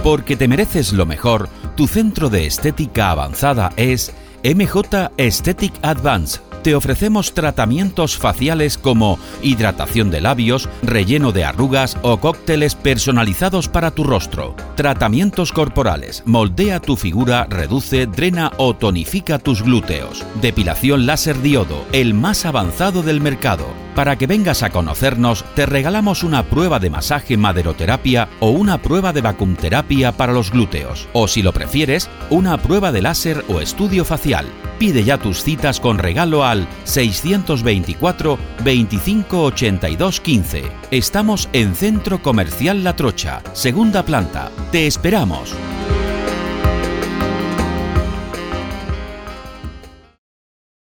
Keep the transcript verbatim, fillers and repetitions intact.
Porque te mereces lo mejor, tu centro de estética avanzada es M J Aesthetic Advance. Te ofrecemos tratamientos faciales como hidratación de labios, relleno de arrugas o cócteles personalizados para tu rostro. Tratamientos corporales, moldea tu figura, reduce, drena o tonifica tus glúteos. Depilación láser diodo, el más avanzado del mercado. Para que vengas a conocernos, te regalamos una prueba de masaje maderoterapia o una prueba de vacumterapia para los glúteos. O si lo prefieres, una prueba de láser o estudio facial. Pide ya tus citas con regalo al seiscientos veinticuatro, veinticinco ochenta y dos, quince. Estamos en Centro Comercial La Trocha, segunda planta. ¡Te esperamos!